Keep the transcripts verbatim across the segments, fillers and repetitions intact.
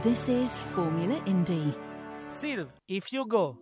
This is Formula Indie. Silv, If You Go.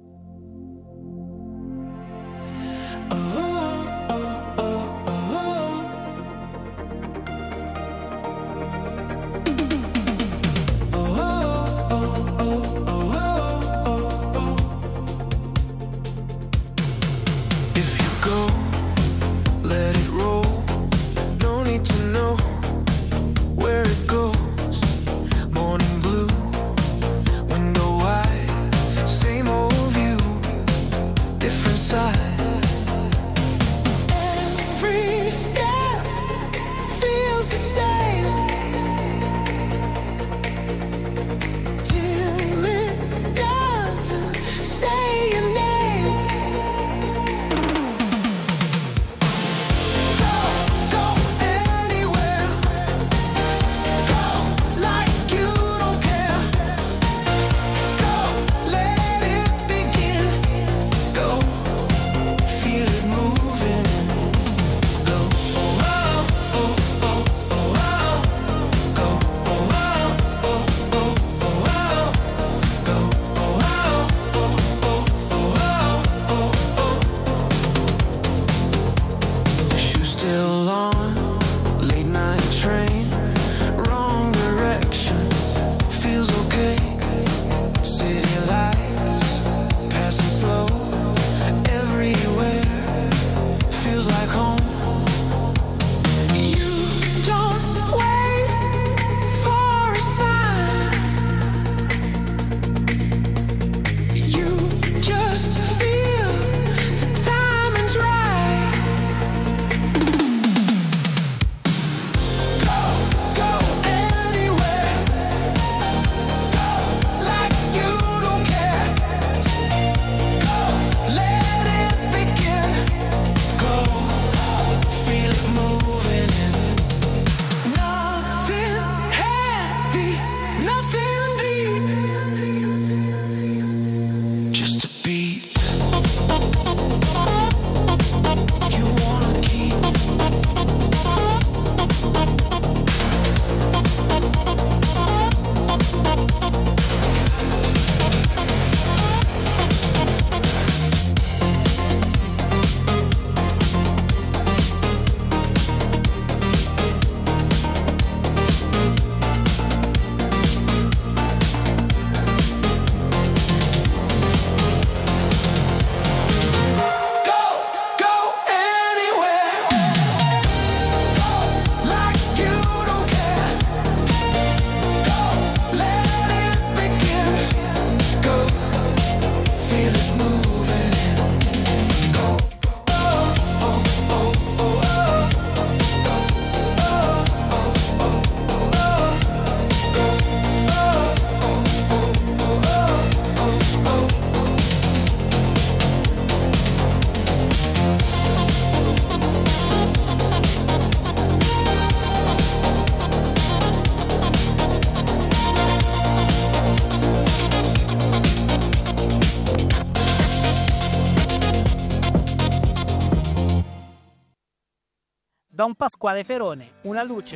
Don Pasquale Ferone, Una luce.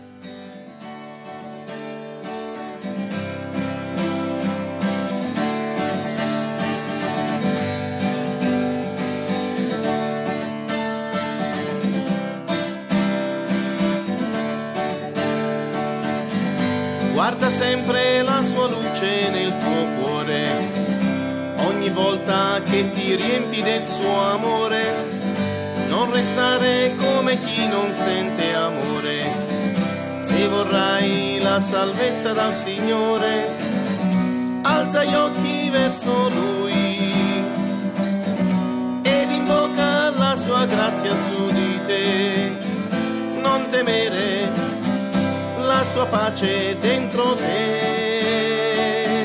Guarda sempre la sua luce nel tuo cuore, ogni volta che ti riempi del suo amore. Non restare come chi non sente amore, se vorrai la salvezza dal Signore, alza gli occhi verso Lui ed invoca la sua grazia su di te. Non temere, la sua pace dentro te.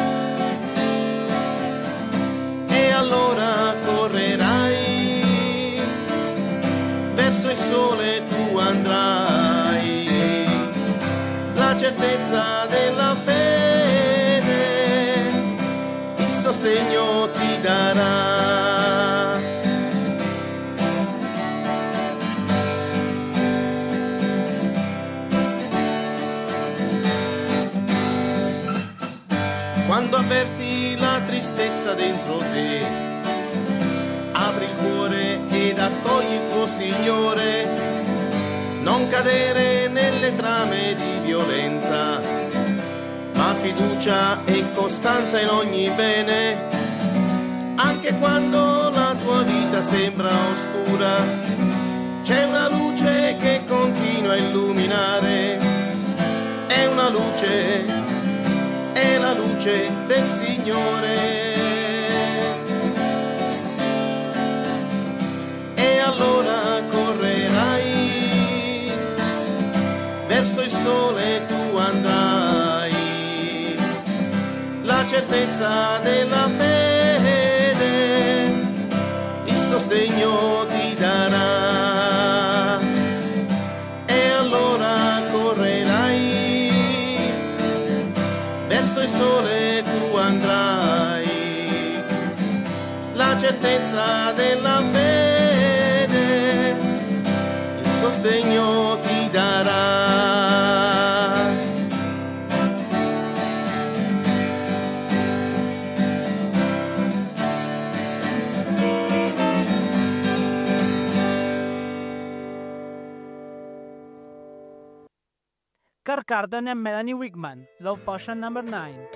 E allora correrai verso il sole, tu andrai, la certezza della fede, il sostegno ti darà. quando avverti la tristezza dentro te, apri il cuore ed accogli il tuo Signore, non cadere nelle trame di violenza, ma fiducia e costanza in ogni bene, anche quando la tua vita sembra oscura, c'è una luce che continua a illuminare, è una luce, è la luce del Signore. E allora correrai, verso il sole tu andrai, la certezza della fede, il sostegno ti darà. E allora correrai, verso il sole tu andrai, la certezza della fede, il sostegno ti darà. Kirk Carden e Melanie Wigman, Love Potion number nine.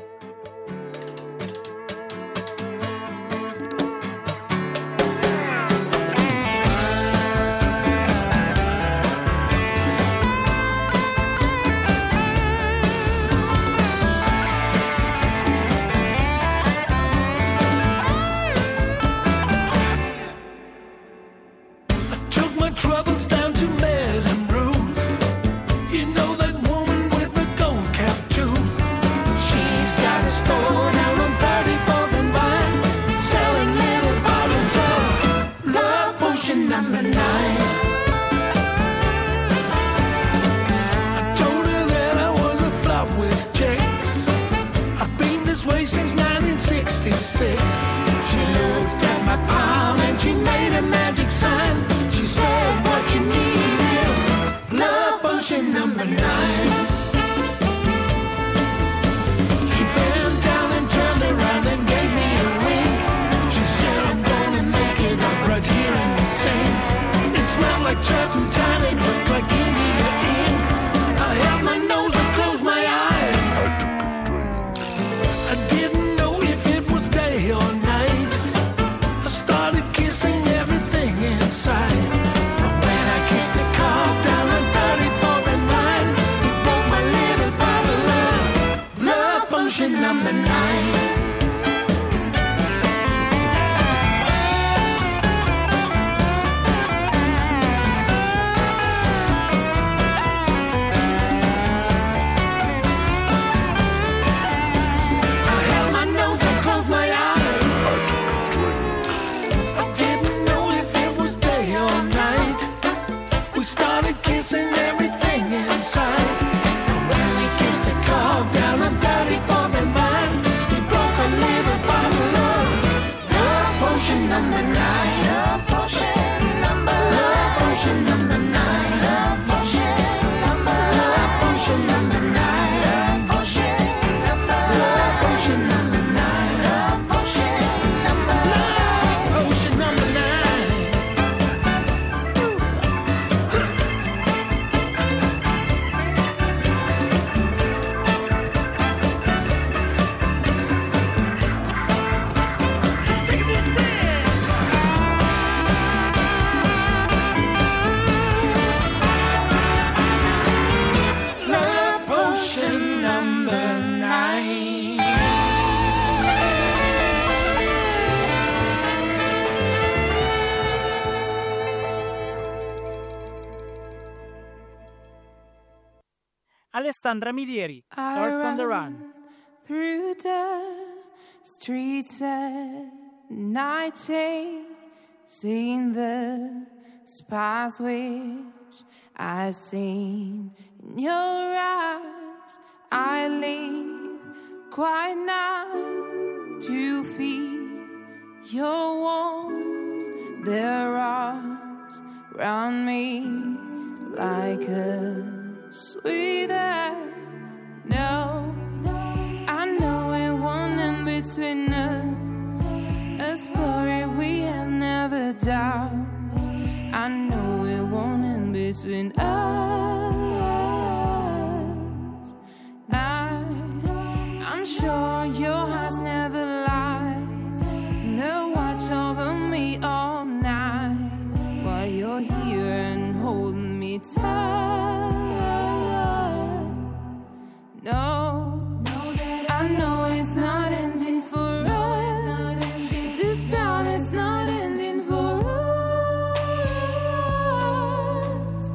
Troubles down to Madame Ruth. You know that woman with the gold cap too. She's got a store down on thirty-fourth and Vine, selling little bottles of Love Potion number nine. I told her that I was a flop with chicks. I've been this way since nineteen sixty-six. She looked at my palm and she made a magic sign. She said, what you need is Love Potion number nine. She bent down and turned around and gave me a wink. She said, I'm gonna make it up right here in the sink. It smelled like turpentine, it looked like India ink. I held my nose and closed my eyes. I didn't know if it was day or night. I started kissing everything inside. But when I kissed the car down on thirty-fourth and Vine, he broke my little bottle of Love Potion number nine. I held my nose and closed my eyes. I didn't know if it was day or night. We started kissing everything inside. And when we kissed the car down on thirty-fourth and Vine, he broke a little bottle of Love Potion number nine. Love Potion number Love Potion number nine. Love Potion number Love Potion number nine. Love Potion number Love Potion number nine. Love Potion number Love Potion number nine. Take a deep breath. Love Potion number nine. Alessandra Milieri, Earth on the Run. Through the streets at night, seeing the spies which I've seen in your eyes. I leave quite nice to feel your warmth, their arms round me like a sweet air. No, I know it won't between us, a story we have never doubted. I know it won't end between us. I, I'm sure your heart's never lied. They'll watch over me all night while you're here and holding me tight. No, I know it's not ending for us. This time it's not ending for us.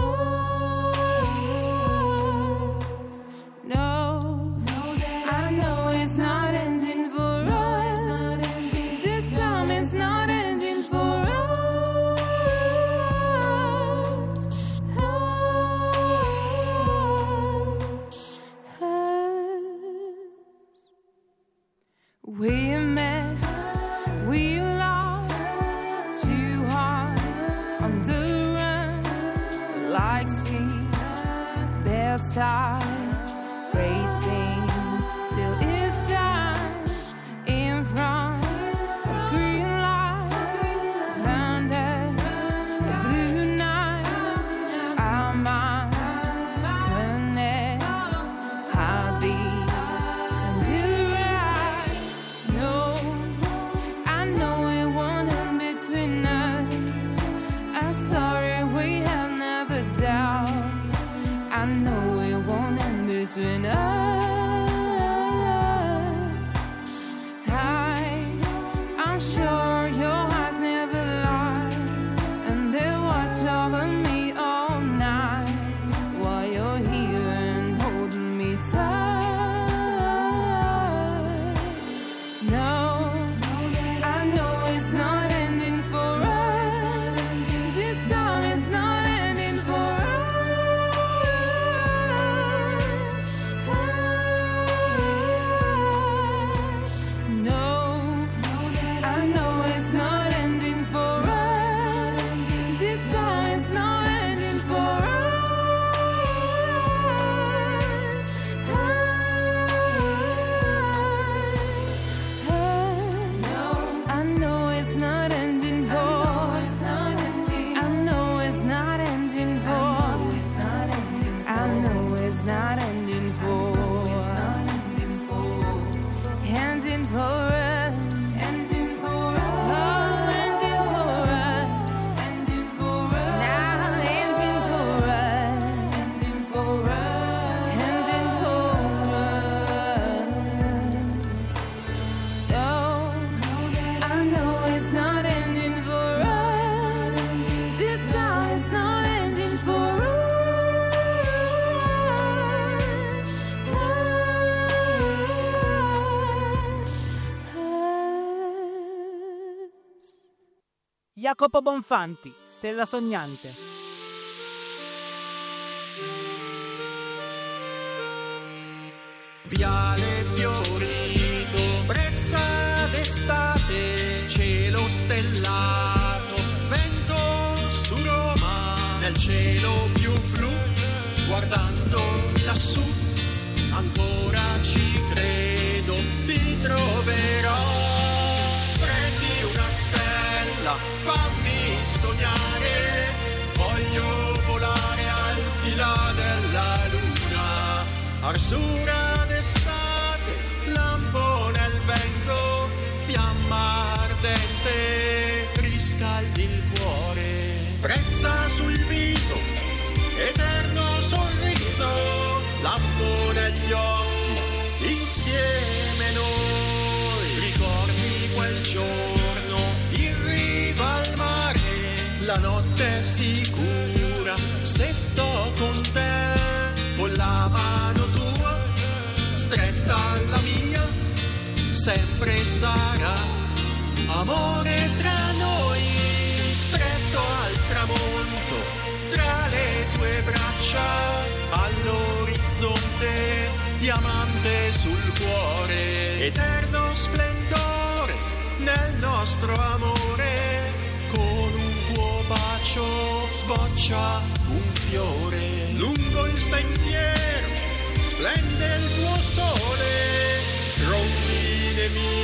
Us. No, I know it's not ending for us. This time it's not ending for us. We met, we lost, two hearts on the run, like sea, baptized, racing till it's done. In front, a green light, under the blue night, our minds connect, heartbeats can do right. No, I know it won't end between us. I'm sorry we have never doubted. I know it won't end between us. I, I'm sure your heart's never lied, and they'll watch over me all night while you're here and holding me tight. No, I know it's not ending for us. This time it's not ending for us. No, I know it's not ending for us. This time it's not ending for us. No, I know it's not ending for us. I know it's not ending for us. I know it's not ending for ending for us. Ending for us. Oh, ending for us. Ending for us. Now ending for us. Ending for us. Ending for us. No, I know it's not ending for us. This time it's not ending for us. Jacopo Bonfanti, Stella Sognante. Viale fiorito, brezza d'estate, cielo stellato, vento su Roma, nel cielo più blu, guardando lassù, ancora ci credo, ti troverò. Prendi una stella, fammi sognare, voglio volare al di là della luna, arsura d'estate, lampo nel vento, fiamma ardente, riscaldi il cuore, brezza sul viso, eterno sorriso, lampo negli occhi, insieme noi, ricordi quel giorno, in riva al mare, la notte è sicura, se sto con te, con la mano tua, stretta alla mia, sempre sarà amore tra noi, stretto al tramonto, tra le tue braccia, all'orizzonte, diamante sul cuore, eterno splendore nel nostro amore, con un tuo bacio sboccia un fiore, lungo il sentiero splende il tuo sole, rondine mie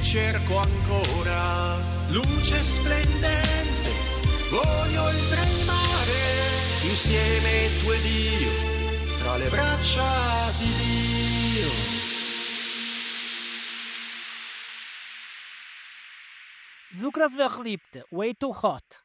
cerco ancora, luce splendente, voglio oltre il mare, insieme tu ed io, tra le braccia di Dio. Zukras verliebte, way too hot.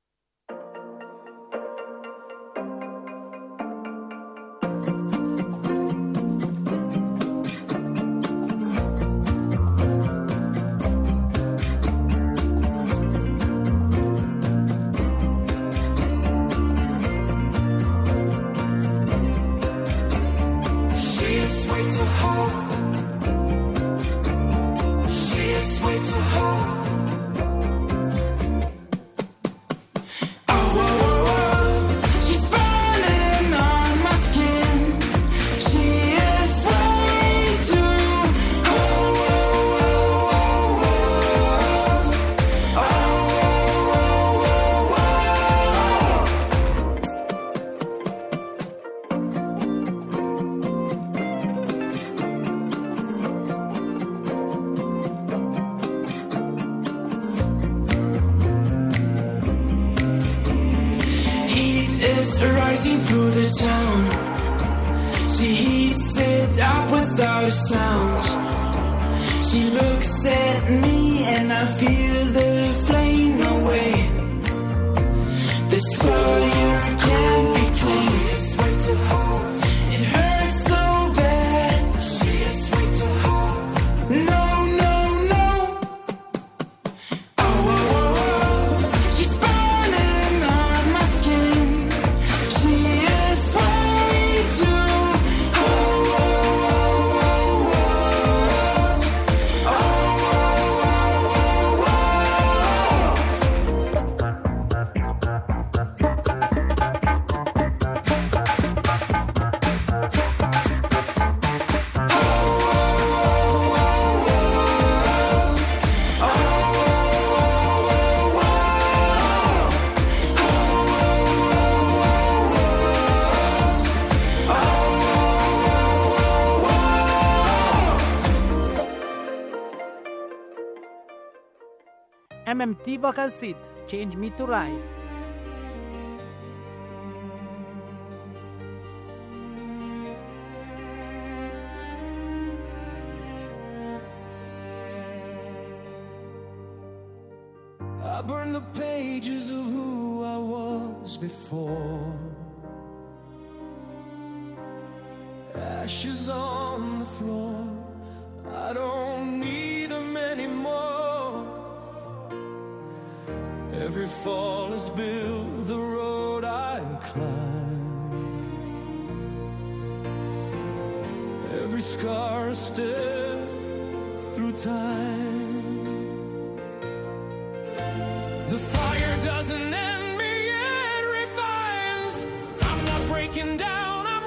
Rising through the town, she heats it up without a sound. She looks at me and I feel the flame away. This fire can't be tamed. It's way too hot. It hurts so bad. She is way too hot. No, no, no. Oh, oh, oh, oh. She's burning on my skin. She is way too hot. Oh, oh, oh, oh. M M T Vocal Seed, Change Me to Rise. I burned the pages of who I was before. Ashes on the floor. I don't need them anymore. Every fall has built the road I climb. Every scar a step through time. The fire doesn't end me, it refines. I'm not breaking down, I'm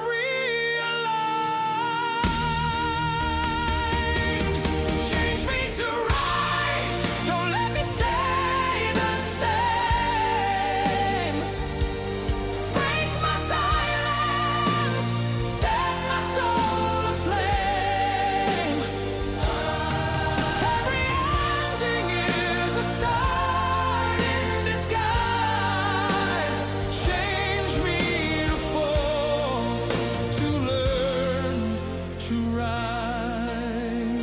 realigned. Change me to rise, don't let me stay the same. Break my silence, set my soul aflame. Every ending is a start in disguise. Change me to fall, to learn to rise.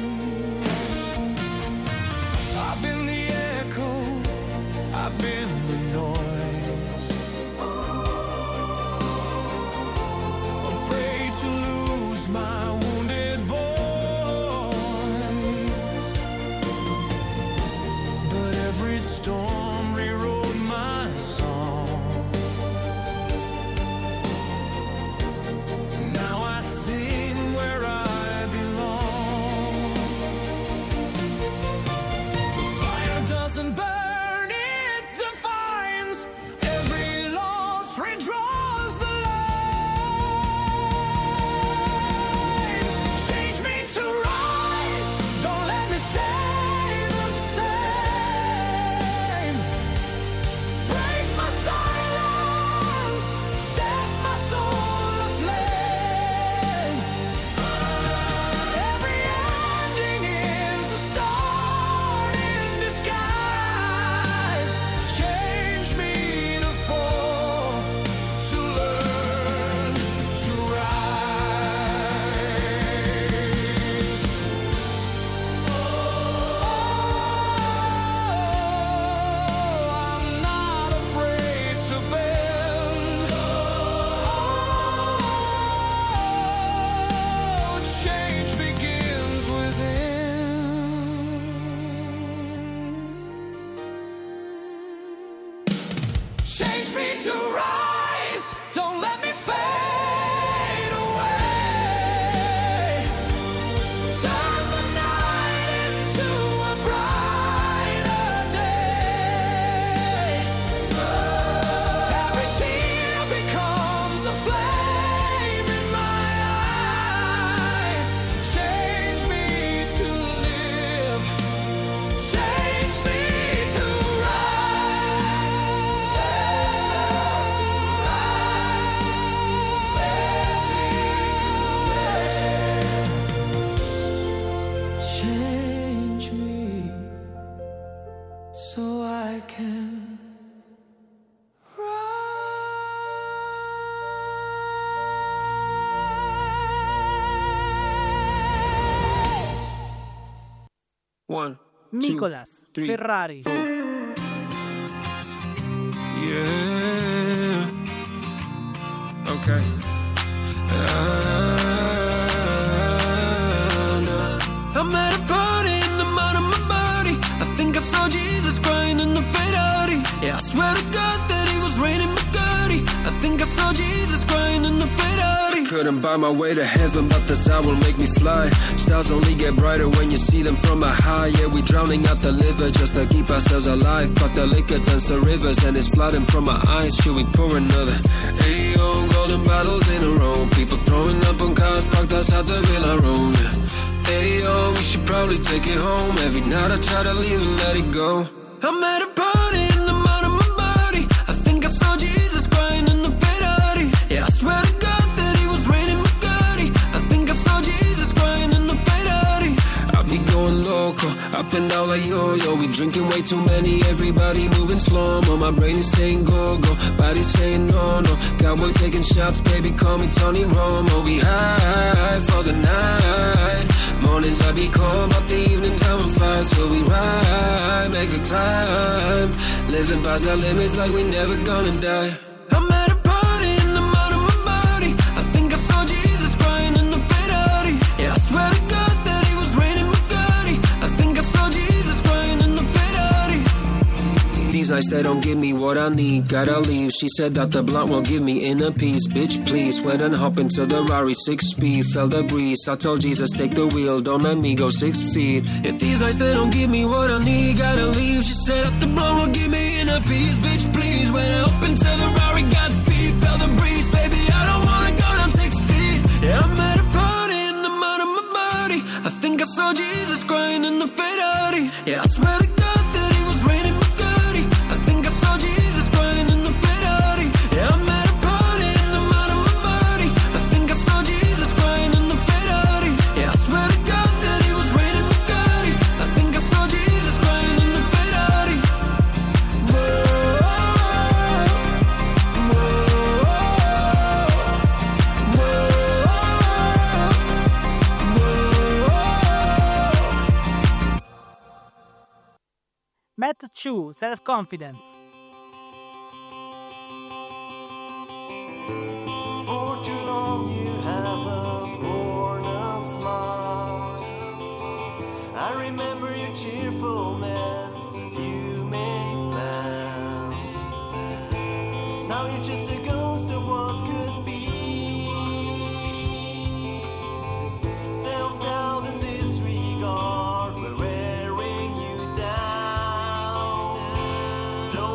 I've been the echo, I've been the noise, afraid to lose my wounded voice. But every storm rewrote my song. Now I sing where I belong. The fire doesn't burn, it defies. Change me to rise, don't let me fade away. Turn the night into a brighter day. Every tear becomes a flame in my eyes. Change me to live, change me to change me so I can rise. One, Nicolas three, Ferrari. four. Yeah. Okay. I'm at a party in the mind of my body. I think I saw Jesus crying in the Ferrari. Yeah, I swear to God that he was raining Bugatti. I think I saw Jesus crying in the Ferrari. Couldn't buy my way to heaven, but the sound will make me fly. Stars only get brighter when you see them from a high. Yeah, we drowning out the liver just to keep ourselves alive. But the liquor turns to rivers and it's flooding from our eyes. Should we pour another? Hey, yo, golden bottles in a row. People throwing up on cars parked outside the Villa Road. Hey, yo, we should probably take it home. Every night I try to leave and let it go. I'm at a party in the mind of my body. I think I saw Jesus crying in the Ferrari. Yeah, I swear to God that he was raining Bugatti. I think I saw Jesus crying in the Ferrari. I be going loco, up and down like yo-yo. We drinking way too many, everybody moving slow-mo. My brain is saying go-go, body saying no-no. Cowboy taking shots, baby, call me Tony Romo. We high for the night. Mornings I be calm, but the evening time I'm fine. So we ride, make a climb. Living past the limits like we never gonna die. I'm at a party in the mind of my body. I think I saw Jesus crying in the Ferrari. Yeah, I swear to God that he was raining Bugatti. I think I saw Jesus crying in the Ferrari. These nights they don't give me what I need, gotta leave. She said that the blunt will give me inner peace. Bitch, please, went and hop into the Rari six speed. Felt the breeze, I told Jesus take the wheel, don't let me go six feet. If these nights they don't give me what I need, gotta leave. She said that the blunt will give me inner peace. Bitch, please, went and hop into the Rari, got speed. Felt the breeze, baby, I don't wanna go down six feet. Yeah, I'm at a party in the mind of my body. I think I saw Jesus crying in the Ferrari. Yeah, I swear to God that he was raining Bugatti. I think I saw Jesus crying in the Ferrari. Yeah, I'm at a party in the mind of my body. I think I saw Jesus crying in the Ferrari. Yeah, I swear to God that he was raining Bugatti. I think I saw Jesus crying in the Ferrari. Matt Chu, Self-Confidence. For too long you haven't worn a smile. I remember your cheerfulness as you made plans. Now you're just a ghost of what could be. Self-doubt and disregard were wearing you down. Don't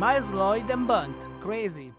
Miles Lloyd and Bunt, Crazy.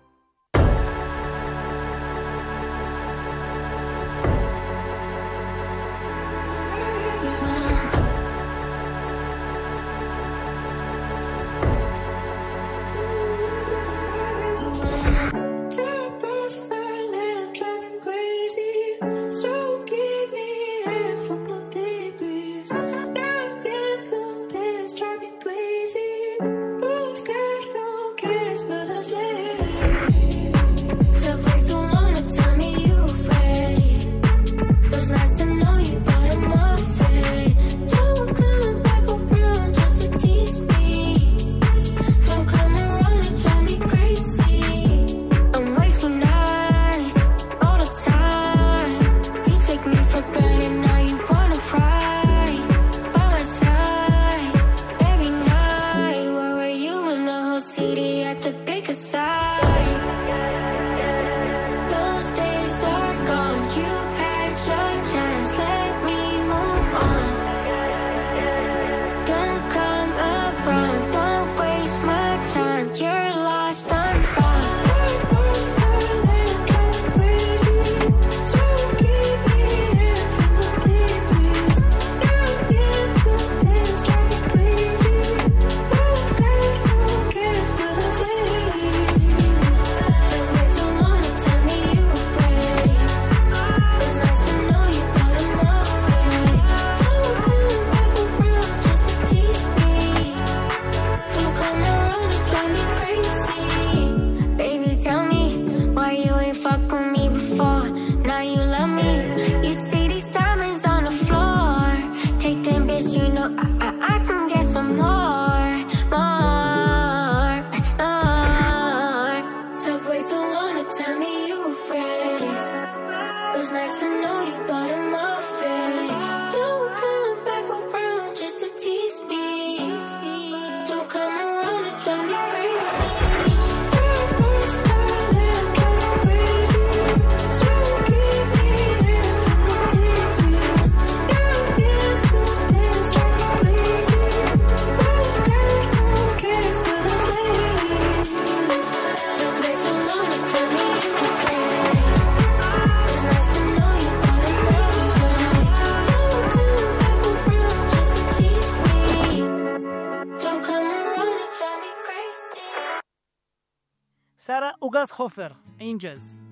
Sarah Ugashofer, Angels.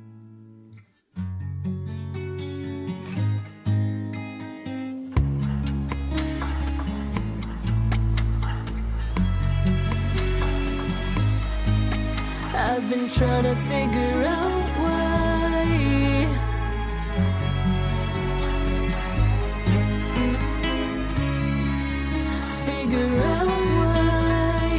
I've been trying to figure out why Figure out why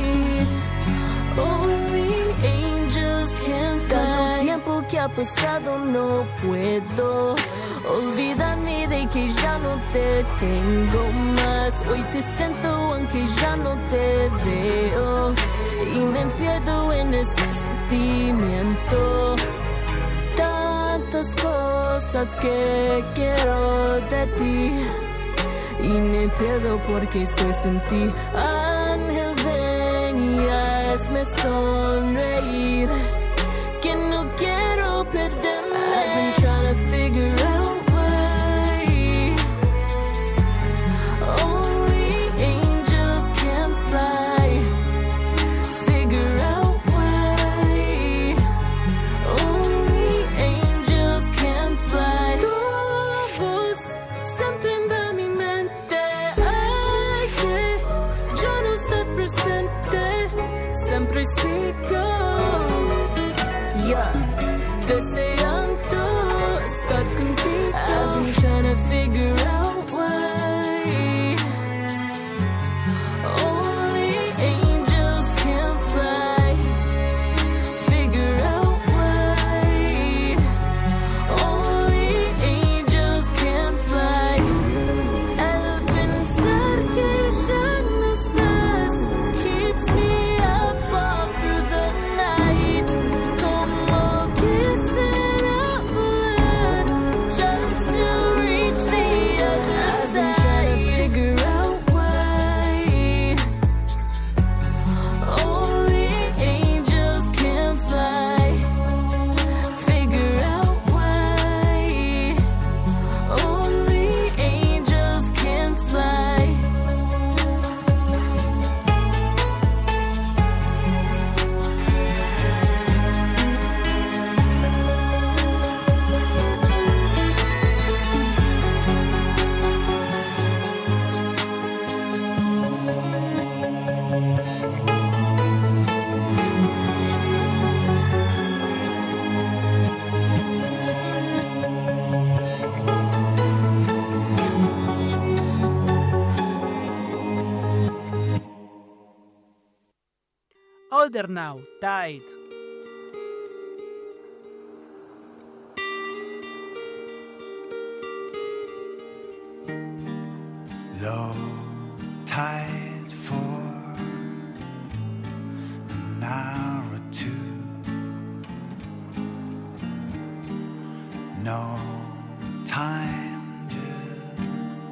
Only angels can fly. Tanto tiempo que ha pasado no puedo olvidarme de que ya no te tengo más. Hoy te siento aunque ya no te veo y me pierdo en ese sentimiento. Tantas cosas que quiero de ti y me pierdo porque estoy sin ti. Ángel, ven y hazme sonreír, que no quiero perderme. I've been trying to figure out why only angels can fly. Figure out why only angels can fly. Tu voz siempre en mi mente, ay, que ya no estás presente. Siempre sigo Older Now, Tide. Low tide for an hour or two. No time, just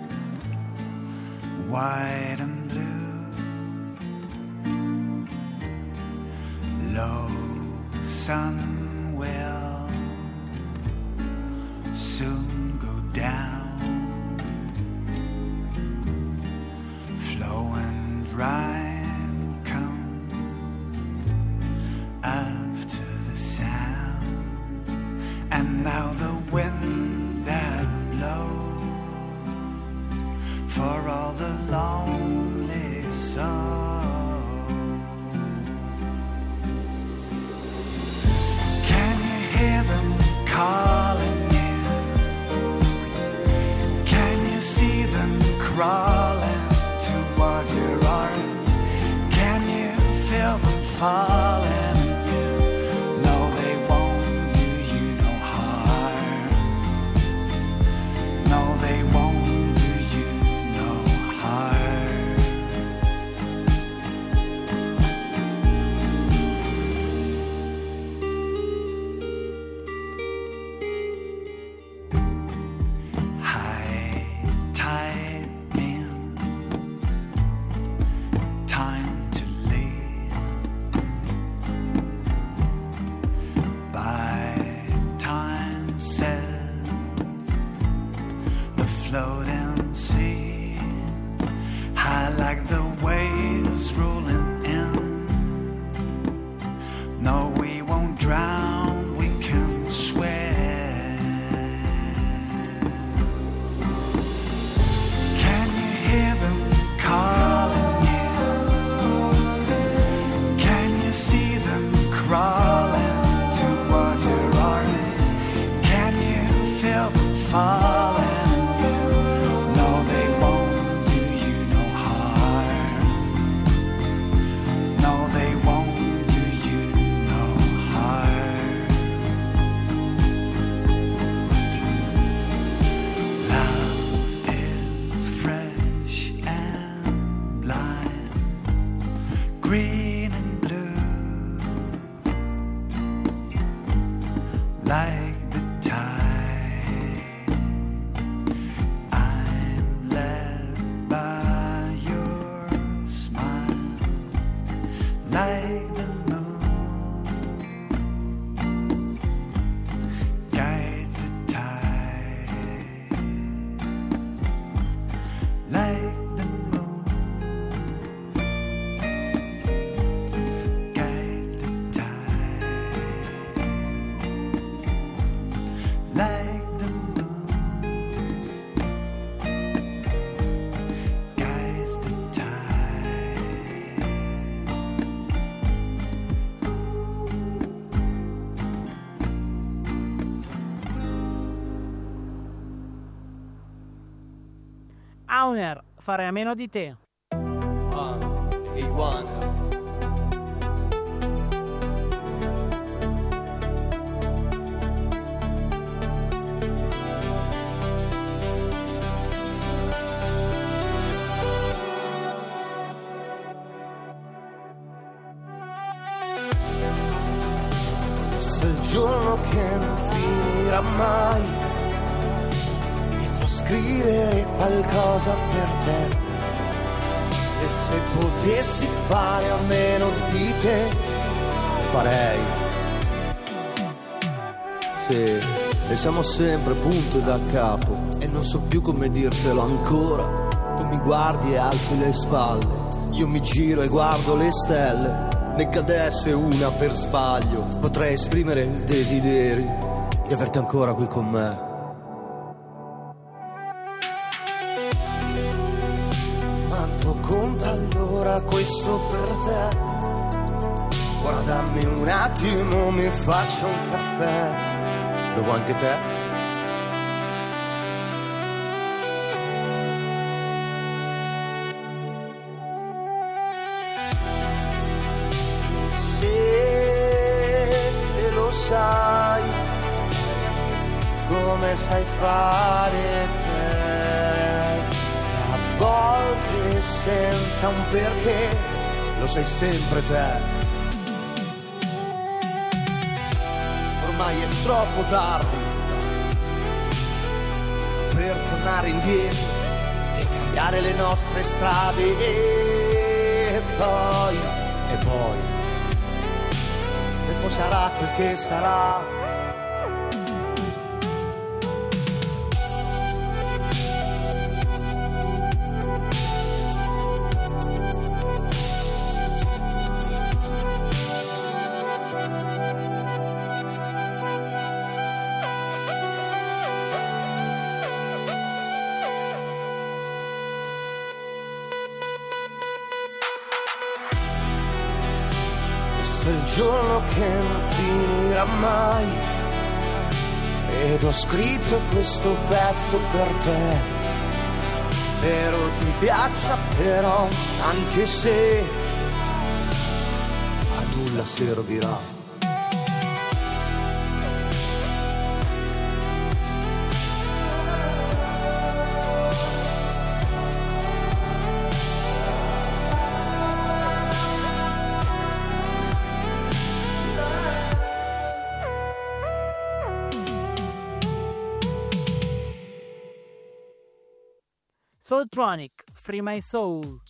white and blue. Low sun will soon go down. Flow and rhyme comes after the sound, and now the wind that blows for all the lonely souls. Can you hear them calling you? Can you see them crawling towards your arms? Can you feel them falling on you? No, they won't do you no harm. No, they won't do you no harm. High tide means time to leave. By time says the floating sea, high like the waves rolling in. No, we won't drown, we can swim. Can you hear them calling you? Can you see them crawling towards your arms? Can you feel them falling on you? No, they won't do you no harm. No, they won't do you no harm. Love is fresh and blind, green and blue, like the tide. I'm led by your smile, like the moon guides the tide, like the moon guides the tide, like the moon guides the tide. Auner, fare a meno di te. Questo è il giorno che non finirà mai, potrò scrivere qualcosa per te. E se potessi fare a meno di te, farei. Sì, e siamo sempre punto e da capo, e non so più come dirtelo ancora. Tu mi guardi e alzi le spalle, io mi giro e guardo le stelle. Ne cadesse una per sbaglio, potrei esprimere il desiderio di averti ancora qui con me. Quanto conta allora questo per te? Ora dammi un attimo, mi faccio un caffè. Lo vuoi anche te? come sai fare te. A volte senza un perché, lo sai sempre te. Ormai è troppo tardi per tornare indietro e cambiare le nostre strade. E poi, e poi, e poi sarà quel che sarà. Il giorno che non finirà mai, ed ho scritto questo pezzo per te. Spero ti piaccia però, anche se a nulla servirà. Soultronic, Free My Soul.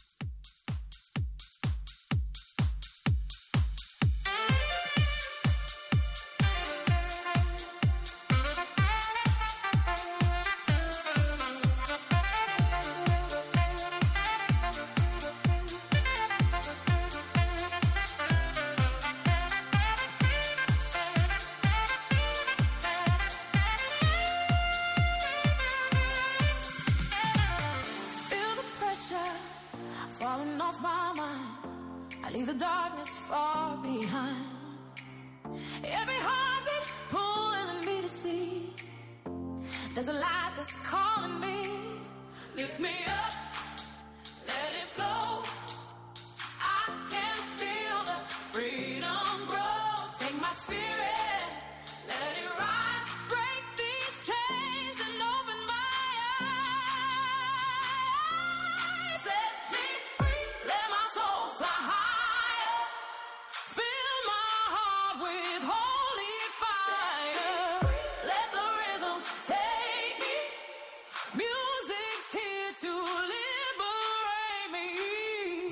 Falling off my mind, I leave the darkness far behind. Every heartbeat pulling me to see there's a light that's calling me. Lift me up, let it flow. I can feel the freedom grow. Take my spirit, let it rise. Break these chains and open my eyes. Set me free, let my soul fly higher. Fill my heart with holy fire. Let the rhythm take me. Music's here to liberate me.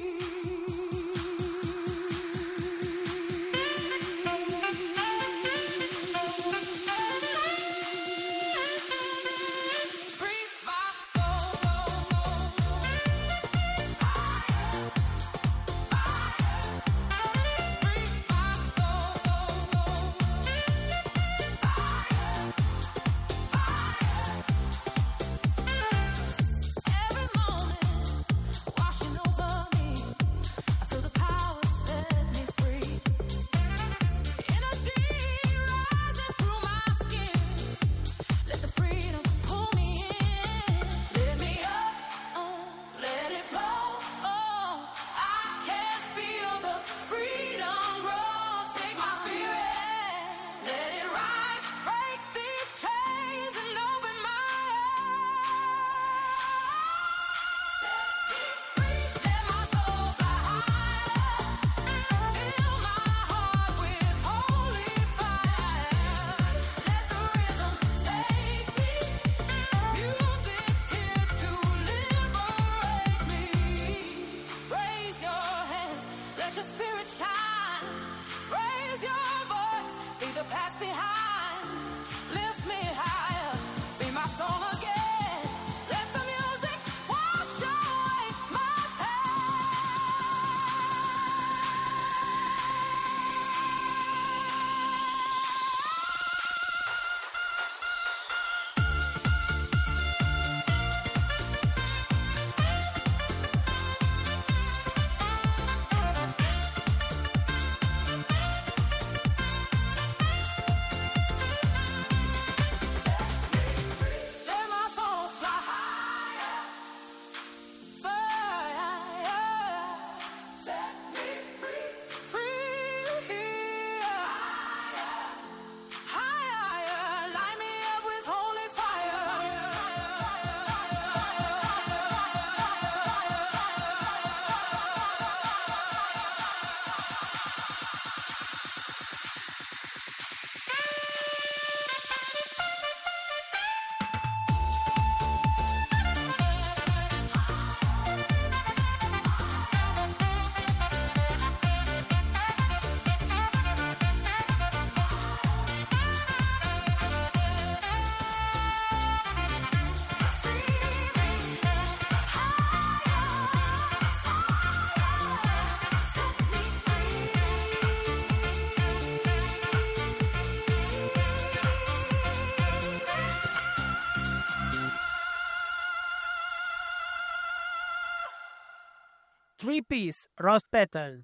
Three Piece, Rose Petal.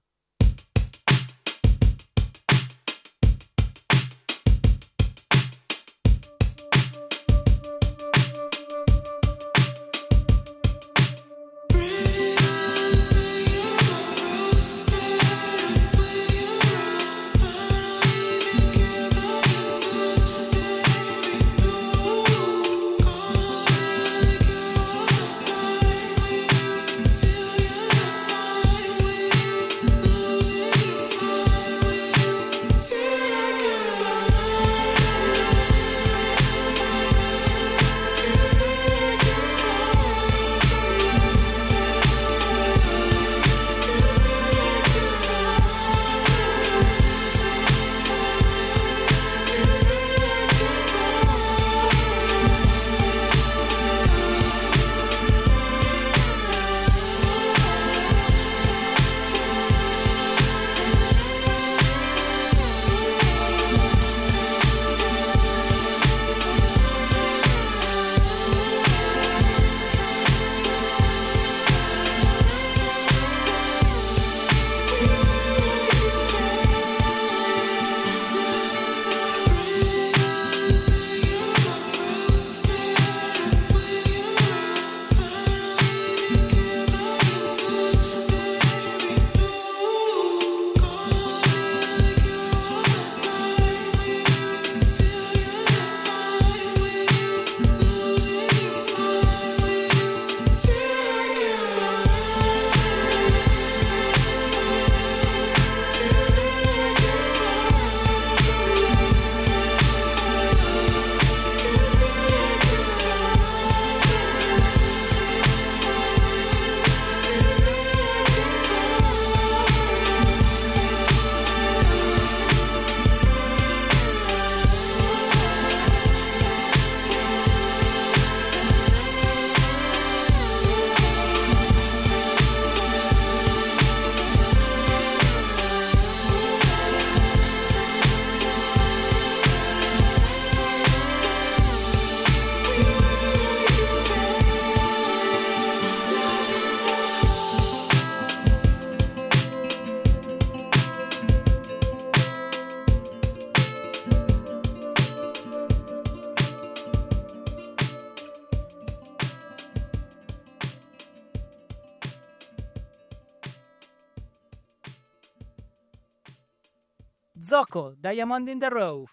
Zocco, Diamond in the Rough.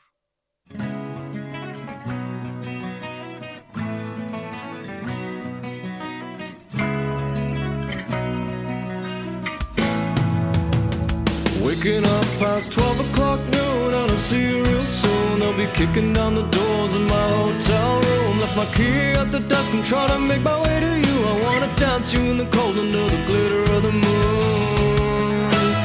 Waking up past twelve o'clock noon, and I'll see you real soon. I'll be kicking down the doors of my hotel room. Left my key at the desk, I'm trying to make my way to you. I wanna dance you in the cold under the glitter of the moon.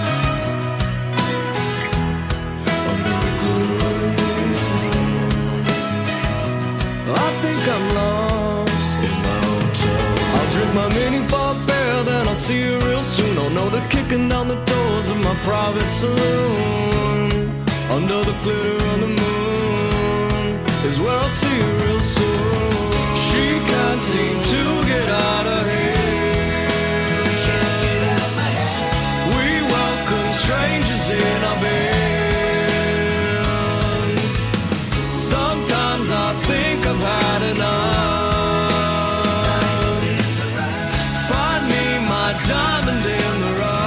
Under the glitter of the moon. I think I'm lost in my hotel. I'll drink my mini bar beer, then I'll see you real soon. Oh no, they're kicking down the doors of my private saloon. Under the glitter of the moon is where I'll see you real soon. She can't seem to get out of here. Can't get out of my head. We welcome strangers in our bed. Sometimes I think I've had enough. Find me my diamond in the rough.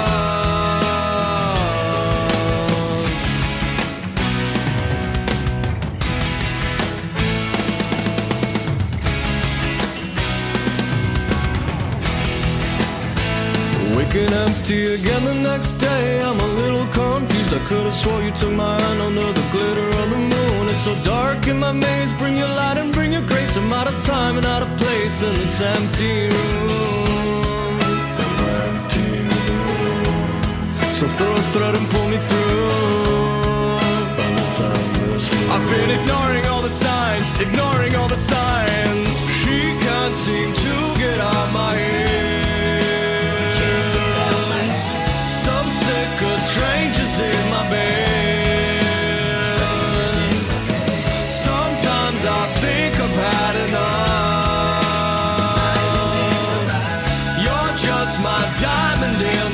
Waking empty again the next day, I'm a little confused. I could have swore you took my hand under the glitter of the moon. It's so dark in my maze, bring your light and bring your grace. I'm out of time and out of place in this empty room. Empty room. So throw a thread and pull me through. I've been ignoring all the signs, ignoring all the signs. She can't seem to get out my head. Strangers in my bed. Sometimes I think I've had enough. You're just my diamond in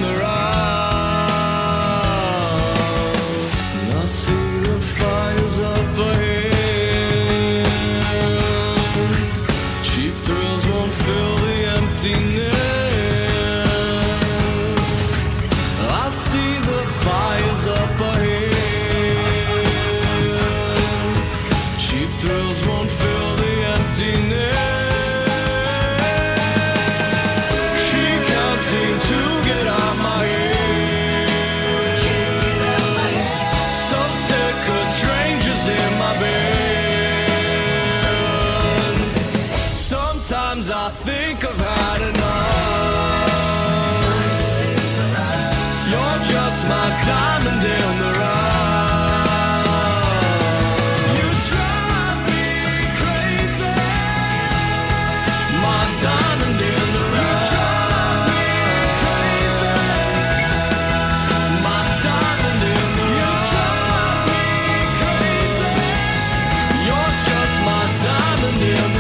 Sometimes I think I've had enough. You're just my diamond in the rough. You drive me crazy, my diamond in the rough. You drive me crazy, my diamond in the rough. You drive me crazy, you're just my diamond in the rough.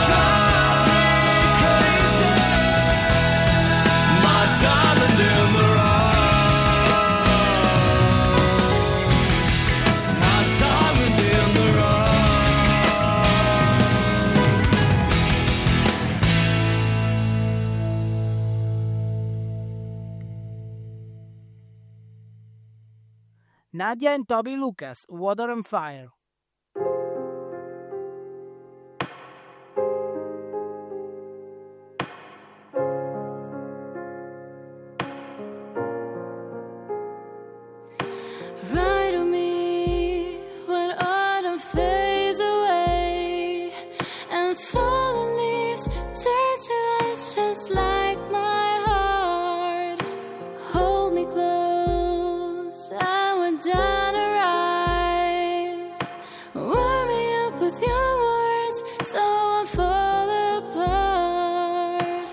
Nadia and Toby Lucas, Water and Fire. Ride on me when autumn fades away and fallen leaves turn to ice just like my heart. Hold me close, I went down a rise. Warm me up with your words so I fall apart.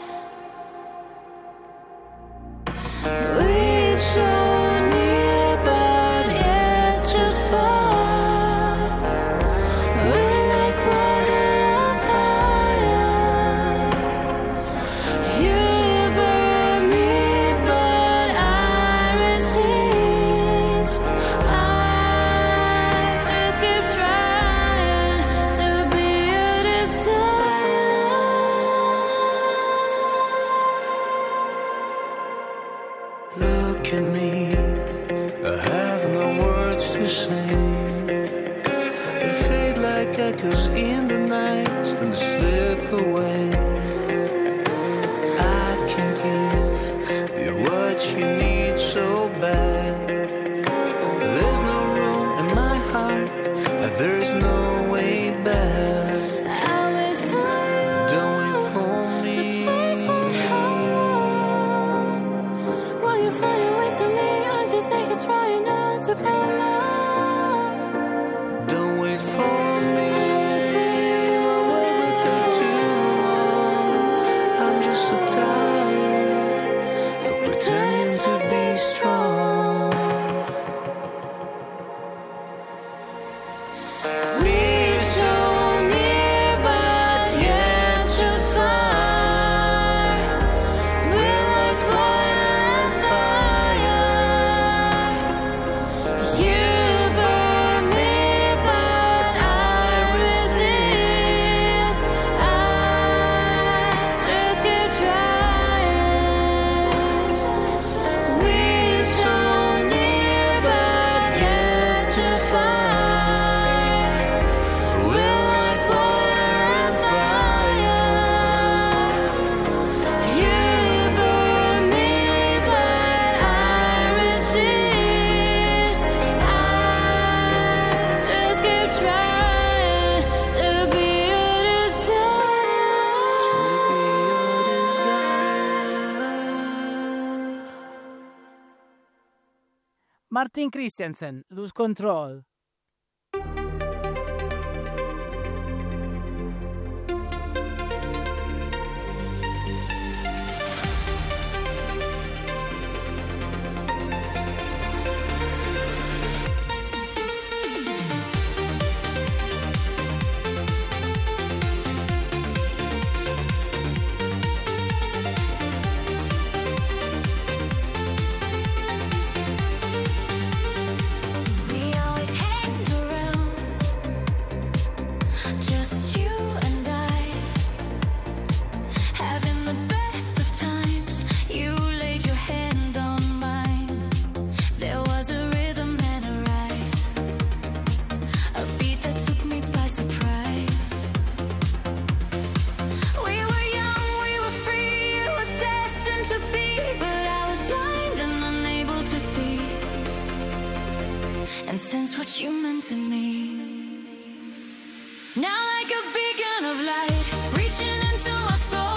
We've shown near but yet to fall. We're like water on fire. You burn me but I resist. I just keep trying to be your desire. Look at me, I have no words to say. They fade like echoes in the night and slip away. I can give you what you need so bad. There's no room in my heart, there's no way back. I'll wait for you. Don't wait for me. So far from home. Will you find your way to me? Or just take a try not to cry more? Don't wait for me. I'll wait without too long. I'm just so tired of pretending to be strong. We're so near but yet so far. We're like water and fire. You burn me but I resist. I just keep trying. We're so near but yet too far. We're like water and fire. You burn me but I resist. I just keep trying to be your desire. Martin Christiansen, Lose Control. We always hanged around, just you and I, having the best of times. You laid your hand on mine. There was a rhythm and a rise, a beat that took me by surprise. We were young, we were free, it was destined to be, but I was blind and unable to see and sense what you meant to me. Now like a beacon of light, reaching into my soul.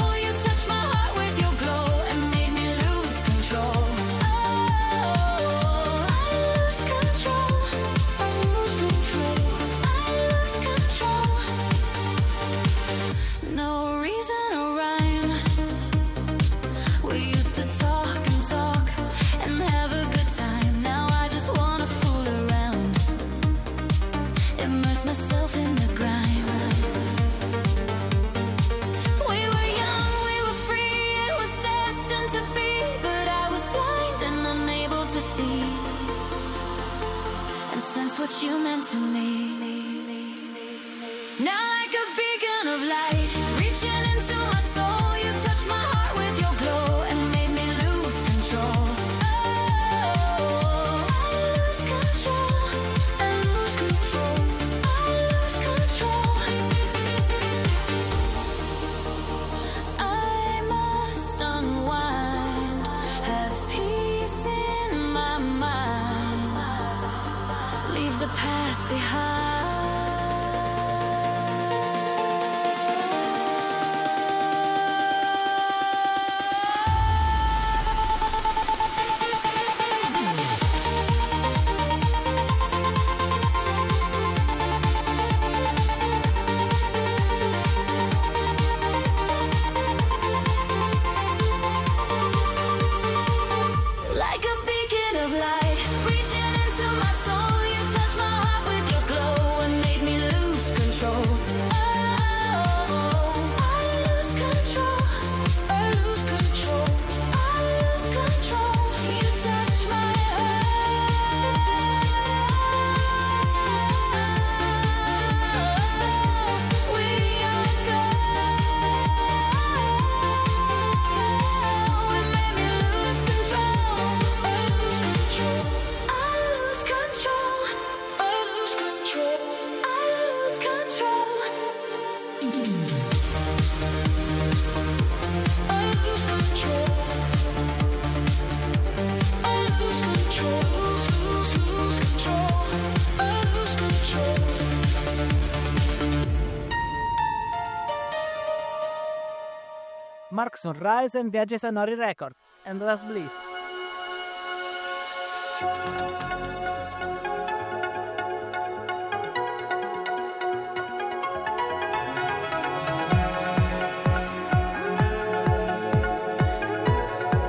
Mark Sunrise and Viaggi Sonori Records. Endless Bliss.